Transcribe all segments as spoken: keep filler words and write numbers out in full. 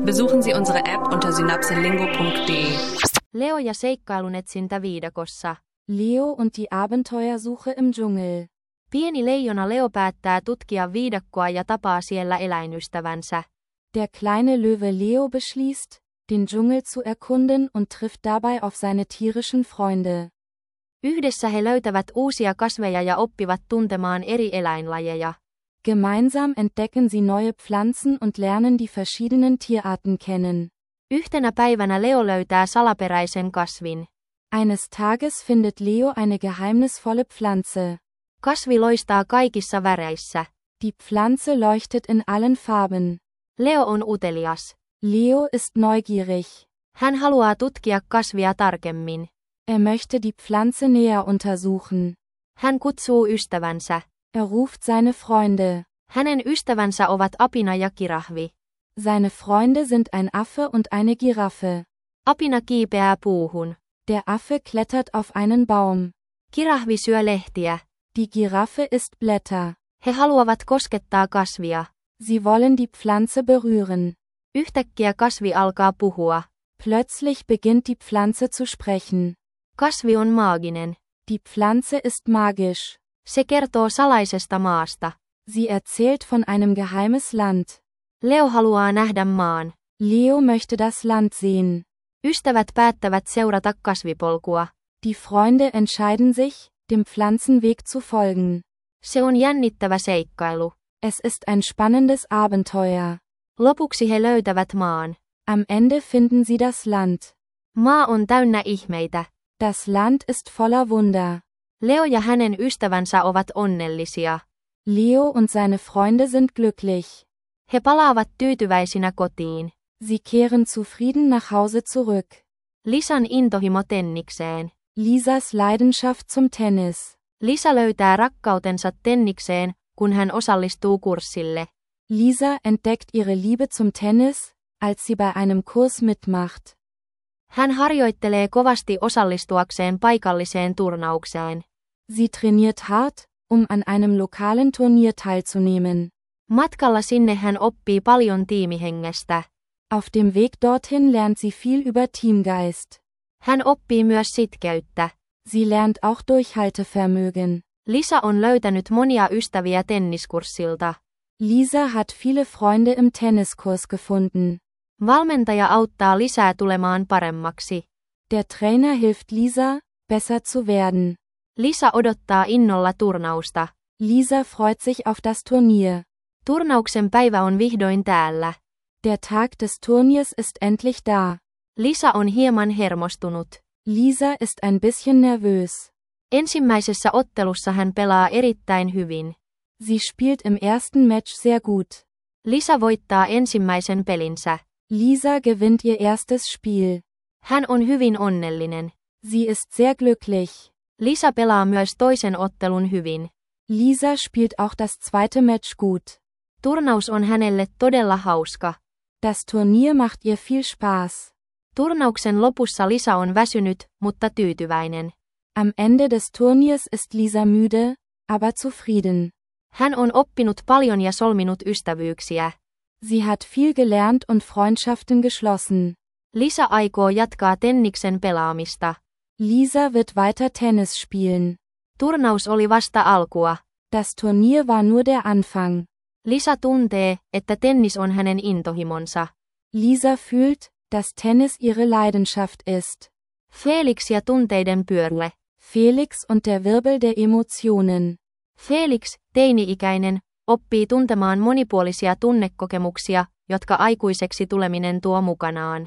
Besuchen Sie unsere App unter synapselingo punkt de. Leo ja seikkailunetsintä viidakossa. Leo und die Abenteuersuche im Dschungel. Pieni leijona Leo päättää tutkia viidakkoa ja tapaa siellä eläinystävänsä. Der kleine Löwe Leo beschließt, den Dschungel zu erkunden und trifft dabei auf seine tierischen Freunde. Yhdessä he löytävät uusia kasveja ja oppivat tuntemaan eri eläinlajeja. Gemeinsam entdecken sie neue Pflanzen und lernen die verschiedenen Tierarten kennen. Yhtenä päivänä Leo löytää salaperäisen kasvin. Eines Tages findet Leo eine geheimnisvolle Pflanze. Kasvi loistaa kaikissa väreissä. Die Pflanze leuchtet in allen Farben. Leo on utelias. Leo ist neugierig. Hän haluaa tutkia kasvia tarkemmin. Er möchte die Pflanze näher untersuchen. Hän kutsuu ystävänsä. Er ruft seine Freunde. Hänen ystävänsä ovat apina ja kirahvi. Seine Freunde sind ein Affe und eine Giraffe. Apina kiipeää puuhun. Der Affe klettert auf einen Baum. Kirahvi syö lehtiä. Die Giraffe isst Blätter. He haluavat koskettaa kasvia. Sie wollen die Pflanze berühren. Yhtäkkiä kasvi alkaa puhua. Plötzlich beginnt die Pflanze zu sprechen. Kasvi on maaginen. Die Pflanze ist magisch. Se kertoo salaisesta maasta. Sie erzählt von einem geheimes Land. Leo haluaa nähdä maan. Leo möchte das Land sehen. Ystävät päättävät seurata kasvipolkua. Die Freunde entscheiden sich, dem Pflanzenweg zu folgen. Se on jännittävä seikkailu. Es ist ein spannendes Abenteuer. Lopuksi he löytävät maan. Am Ende finden sie das Land. Maa on täynnä ihmeitä. Das Land ist voller Wunder. Leo ja hänen ystävänsä ovat onnellisia. Leo und seine Freunde sind glücklich. He palaavat tyytyväisinä kotiin. Sie kehren zufrieden nach Hause zurück. Lisan intohimo tennikseen. Lisas Leidenschaft zum Tennis. Lisa löytää rakkautensa tennikseen, kun hän osallistuu kurssille. Lisa entdeckt ihre Liebe zum Tennis, als sie bei einem Kurs mitmacht. Hän harjoittelee kovasti osallistuakseen paikalliseen turnaukseen. Sie trainiert hart, um an einem lokalen Turnier teilzunehmen. Matkalla sinne hän oppii paljon tiimihengestä. Auf dem Weg dorthin lernt sie viel über Teamgeist. Hän oppii myös sitkeyttä. Sie lernt auch Durchhaltevermögen. Lisa on löytänyt monia ystäviä tenniskurssilta. Lisa hat viele Freunde im Tenniskurs gefunden. Valmentaja auttaa Lisää tulemaan paremmaksi. Der Trainer hilft Lisa, besser zu werden. Lisa odottaa innolla turnausta. Lisa freut sich auf das Turnier. Turnauksen päivä on vihdoin täällä. Der Tag des Turniers ist endlich da. Lisa on hieman hermostunut. Lisa ist ein bisschen nervös. Ensimmäisessä ottelussa hän pelaa erittäin hyvin. Sie spielt im ersten Match sehr gut. Lisa voittaa ensimmäisen pelinsä. Lisa gewinnt ihr erstes Spiel. Hän on hyvin onnellinen. Sie ist sehr glücklich. Lisa pelaa myös toisen ottelun hyvin. Lisa spielt auch das zweite Match gut. Turnaus on hänelle todella hauska. Das Turnier macht ihr viel Spaß. Turnauksen lopussa Lisa on väsynyt, mutta tyytyväinen. Am Ende des Turniers ist Lisa müde, aber zufrieden. Hän on oppinut paljon ja solminut ystävyyksiä. Sie hat viel gelernt und Freundschaften geschlossen. Lisa aikoo jatkaa tenniksen pelaamista. Lisa wird weiter Tennis spielen. Turnaus oli vasta alkua. Das Turnier war nur der Anfang. Lisa tuntee, että tennis on hänen intohimonsa. Lisa fühlt, dass Tennis ihre Leidenschaft ist. Felix ja tunteiden pyörle. Felix und der Wirbel der Emotionen. Felix, teini-ikäinen, oppii tuntemaan monipuolisia tunnekokemuksia, jotka aikuiseksi tuleminen tuo mukanaan.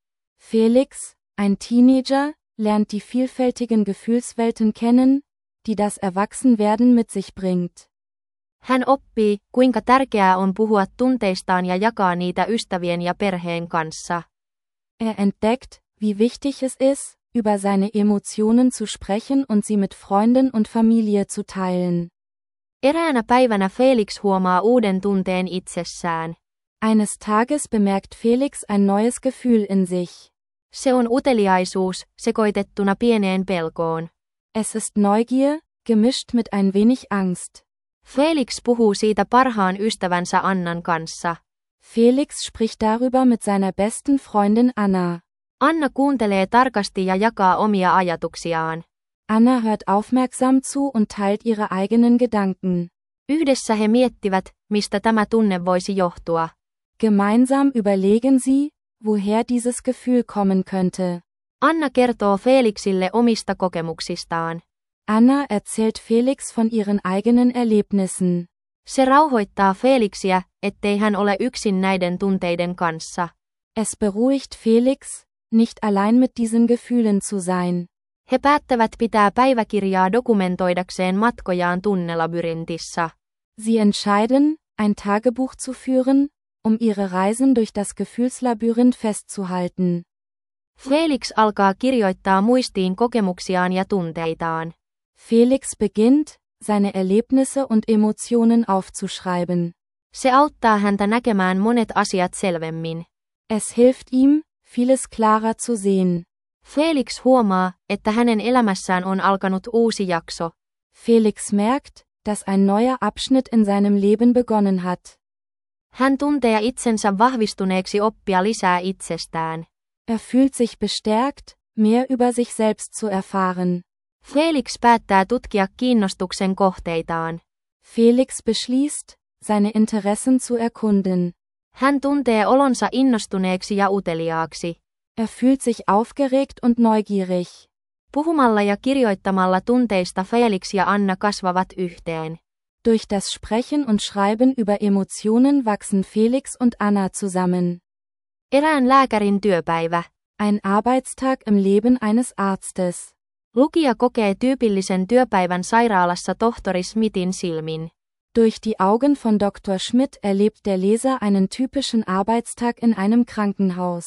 Felix, ein Teenager, lernt die vielfältigen Gefühlswelten kennen, die das Erwachsenwerden mit sich bringt. Hän oppii, kuinka tärkeää on puhua tunteistaan ja jakaa niitä ystävien ja perheen kanssa. Er entdeckt, wie wichtig es ist, über seine Emotionen zu sprechen und sie mit Freunden und Familie zu teilen. Eräänä päivänä Felix huomaa uuden tunteen itsessään. Eines Tages bemerkt Felix ein neues Gefühl in sich. Se on uteliaisuus, sekoitettuna pieneen pelkoon. Es ist Neugier, gemischt mit ein wenig Angst. Felix puhuu siitä parhaan ystävänsä Annan kanssa. Felix spricht darüber mit seiner besten Freundin Anna. Anna kuuntelee tarkasti ja jakaa omia ajatuksiaan. Anna hört aufmerksam zu und teilt ihre eigenen Gedanken. Yhdessä he miettivät, mistä tämä tunne voisi johtua. Gemeinsam überlegen sie, woher dieses Gefühl kommen könnte. Anna kertoo Felixille omista kokemuksistaan. Anna erzählt Felix von ihren eigenen Erlebnissen. Se rauhoittaa Felixiä, ettei hän ole yksin näiden tunteiden kanssa. Es beruhigt Felix, nicht allein mit diesen Gefühlen zu sein. He päättävät pitää päiväkirjaa dokumentoidakseen matkojaan tunnelabyrintissa. Sie entscheiden, ein Tagebuch zu führen, um ihre Reisen durch das Gefühlslabyrinth festzuhalten. Felix alkaa kirjoittaa muistiin kokemuksiaan ja tunteitaan. Felix beginnt, seine Erlebnisse und Emotionen aufzuschreiben. Se auttaa häntä näkemään monet asiat selvemmin. Es hilft ihm, vieles klarer zu sehen. Felix huomaa, että hänen elämässään on alkanut uusi jakso. Felix merkt, dass ein neuer Abschnitt in seinem Leben begonnen hat. Hän tuntee itsensä vahvistuneeksi oppia lisää itsestään. Er fühlt sich bestärkt, mehr über sich selbst zu erfahren. Felix päättää tutkia kiinnostuksen kohteitaan. Felix beschließt, seine Interessen zu erkunden. Hän tuntee olonsa innostuneeksi ja uteliaaksi. Er fühlt sich aufgeregt und neugierig. Puhumalla ja kirjoittamalla tunteista Felix ja Anna kasvavat yhteen. Durch das Sprechen und Schreiben über Emotionen wachsen Felix und Anna zusammen. Erään lääkärin työpäivä. Ein Arbeitstag im Leben eines Arztes. Lukija kokee tyypillisen työpäivän sairaalassa tohtori Smithin silmin. Durch die Augen von Doktor Schmidt erlebt der Leser einen typischen Arbeitstag in einem Krankenhaus.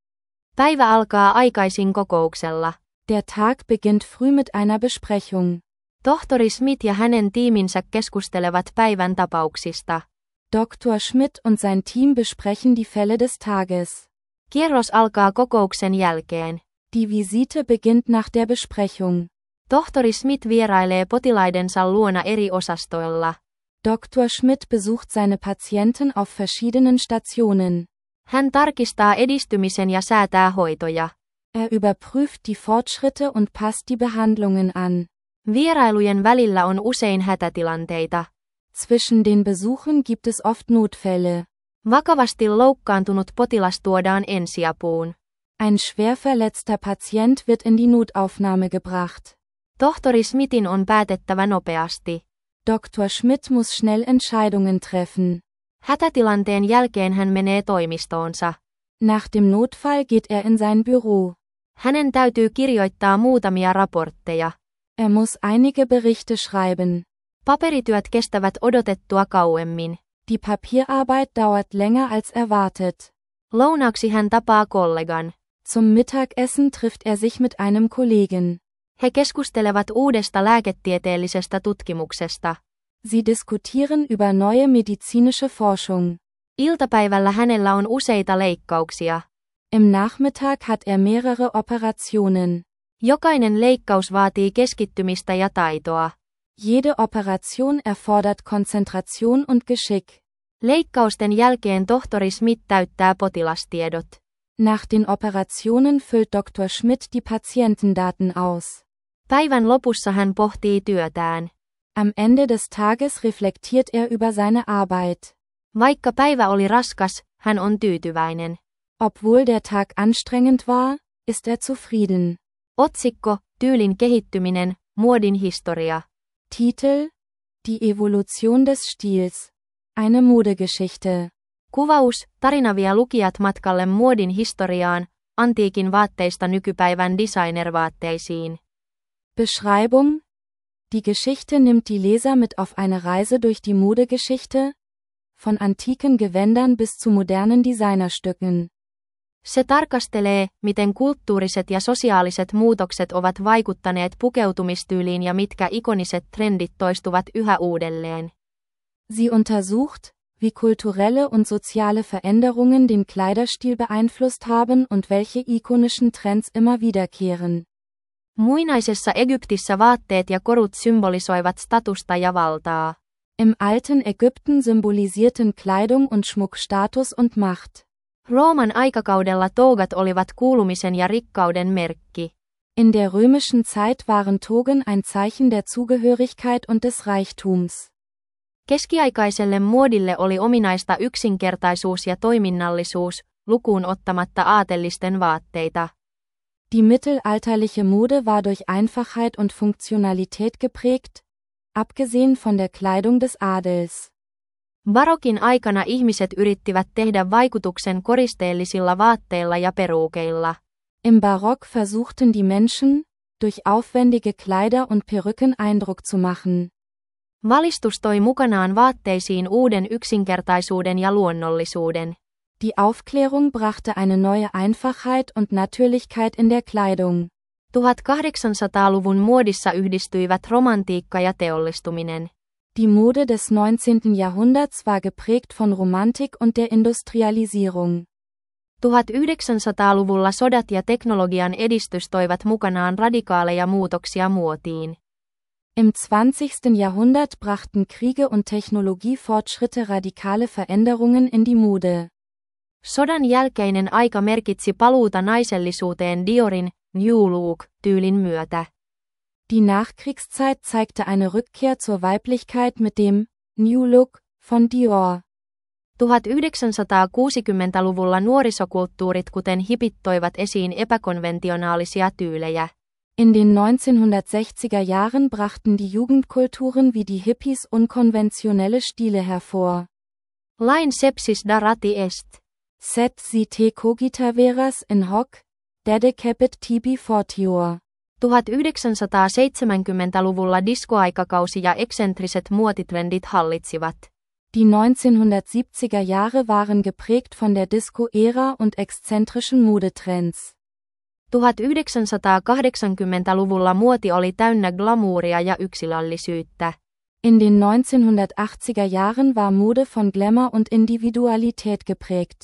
Päivä alkaa aikaisin kokouksella. Der Tag beginnt früh mit einer Besprechung. Tohtori Smith ja hänen tiiminsä keskustelevat päivän tapauksista. Doktor Schmidt und sein Team besprechen die Fälle des Tages. Kierros alkaa kokouksen jälkeen. Die Visite beginnt nach der Besprechung. Tohtori Smith vierailee potilaidensa luona eri osastoilla. Doktor Schmidt besucht seine Patienten auf verschiedenen Stationen. Hän tarkistaa edistymisen ja säätää hoitoja. Er überprüft die Fortschritte und passt die Behandlungen an. Vierailujen välillä on usein hätätilanteita. Zwischen den Besuchen gibt es oft Notfälle. Vakavasti loukkaantunut potilas tuodaan ensiapuun. Ein schwer verletzter Patient wird in die Notaufnahme gebracht. Tohtori Smithin on päätettävä nopeasti. Doktor Schmidt muss schnell Entscheidungen treffen. Hätätilanteen jälkeen hän menee toimistoonsa. Nach dem Notfall geht er in sein Büro. Hänen täytyy kirjoittaa muutamia raportteja. Er muss einige Berichte schreiben. Paperityöt kestävät odotettua kauemmin. Die Papierarbeit dauert länger als erwartet. Lounaaksi hän tapaa kollegan. Zum Mittagessen trifft er sich mit einem Kollegen. He keskustelevat uudesta lääketieteellisestä tutkimuksesta. Sie diskutieren über neue medizinische Forschung. Iltapäivällä hänellä on useita leikkauksia. Im Nachmittag hat er mehrere Operationen. Jokainen leikkaus vaatii keskittymistä ja taitoa. Jede Operation erfordert Konzentration und Geschick. Leikkausten jälkeen tohtori Smith täyttää potilastiedot. Nach den Operationen füllt Doktor Schmidt die Patientendaten aus. Päivän lopussa hän pohtii työtään. Am Ende des Tages reflektiert er über seine Arbeit. Vaikka päivä oli raskas, hän on tyytyväinen. Obwohl der Tag anstrengend war, ist er zufrieden. Otsikko, tyylin kehittyminen, muodin historia. Titel, Die Evolution des Stils. Eine Modegeschichte. Kuvaus, tarina vie lukijat matkalle muodin historiaan, antiikin vaatteista nykypäivän designervaatteisiin. Beschreibung. Die Geschichte nimmt die Leser mit auf eine Reise durch die Modegeschichte, von antiken Gewändern bis zu modernen Designerstücken. Se tarkastelee, miten kulttuuriset ja sosiaaliset muutokset ovat vaikuttaneet pukeutumistyyliin ja mitkä ikoniset trendit toistuvat yhä uudelleen. Sie untersucht, wie kulturelle und soziale Veränderungen den Kleiderstil beeinflusst haben und welche ikonischen Trends immer wiederkehren. Muinaisessa Egyptissä vaatteet ja korut symbolisoivat statusta ja valtaa. Im alten Ägypten symbolisierten Kleidung und Schmuck Status und Macht. Rooman aikakaudella tougat olivat kuulumisen ja rikkauden merkki. In der römischen Zeit waren Togen ein Zeichen der Zugehörigkeit und des Reichtums. Keskiaikaiselle muodille oli ominaista yksinkertaisuus ja toiminnallisuus, lukuun ottamatta aatellisten vaatteita. Die mittelalterliche Mode war durch Einfachheit und Funktionalität geprägt, abgesehen von der Kleidung des Adels. Barokin aikana ihmiset yrittivät tehdä vaikutuksen koristeellisilla vaatteilla ja peruukeilla. Im Barock versuchten die Menschen, durch aufwendige Kleider und Perücken Eindruck zu machen. Valistus toi mukanaan vaatteisiin uuden yksinkertaisuuden ja luonnollisuuden. Die Aufklärung brachte eine neue Einfachheit und Natürlichkeit in der Kleidung. tuhatkahdeksansataaluvun muodissa yhdistyivät romantiikka ja teollistuminen. Die Mode des neunzehnten Jahrhunderts war geprägt von Romantik und der Industrialisierung. tuhatyhdeksänsataaluvulla sodat ja teknologian edistys toivat mukanaan radikaaleja muutoksia muotiin. Im zwanzigsten Jahrhundert brachten Kriege und Technologiefortschritte radikale Veränderungen in die Mode. Sodan jälkeinen aika merkitsi paluuta naisellisuuteen Diorin New Look-tyylin myötä. Die Nachkriegszeit zeigte eine Rückkehr zur Weiblichkeit mit dem New Look von Dior. tuhatyhdeksänsataakuusikymmentäluvulla nuorisokulttuurit kuten hipit toivat esiin epäkonventionaalisia tyylejä. In den neunzehnhundertsechziger Jahren brachten die Jugendkulturen wie die Hippies unkonventionelle Stile hervor. Lain sepsis da rati est. Sed si te cogitaveras in hoc, dedecapit tibi fortior. tuhatyhdeksänsataaseitsemänkymmentäluvulla diskoaikakausi ja eksentriset muotitrendit hallitsivat. Die neunzehnhundertsiebziger Jahre waren geprägt von der Disco-Ära und exzentrischen Modetrends. tuhatyhdeksänsataakahdeksankymmentäluvulla muoti oli täynnä glamouria ja yksilöllisyyttä. In den neunzehnhundertachtziger Jahren war Mode von Glamour und Individualität geprägt.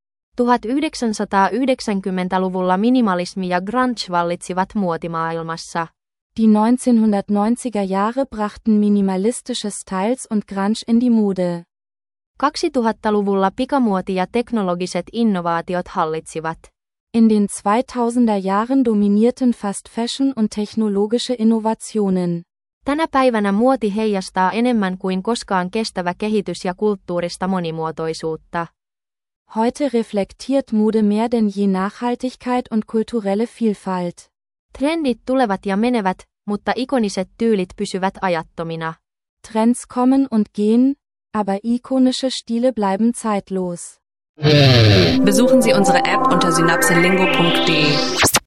tuhatyhdeksänsataayhdeksänkymmentäluvulla minimalismi ja grunge vallitsivat muotimaailmassa. Die neunzehnhundertneunziger Jahre brachten minimalistische Styles und Grunge in die Mode. kaksituhattaluvulla pikamuoti ja teknologiset innovaatiot hallitsivat. In den zweitausender Jahren dominierten Fast Fashion und technologische Innovationen. Tänä päivänä muoti heijastaa enemmän kuin koskaan kestävä kehitys ja kulttuurista monimuotoisuutta. Heute reflektiert Mode mehr denn je Nachhaltigkeit und kulturelle Vielfalt. Trendit tulevat ja menevät, mutta ikoniset tyylit pysyvät ajattomina. Trends kommen und gehen, aber ikonische Stile bleiben zeitlos. Besuchen Sie unsere App unter synapselingo punkt de.